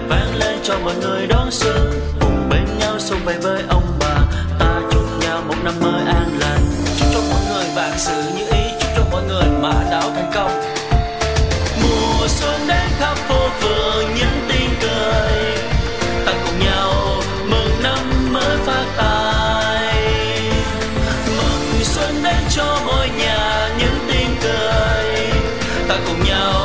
vang lên cho mọi người đón xuân, cùng bên nhau xung vầy với ông bà. Ta chúc nhau một năm mới an lành, chúc cho mọi người vạn sự như ý, chúc cho mọi người mã đáo thành công. Mùa xuân đến khắp phố phường những tiếng cười, ta cùng nhau mừng năm mới phát tài. Mừng xuân đến cho mỗi nhà những tiếng cười, ta cùng nhau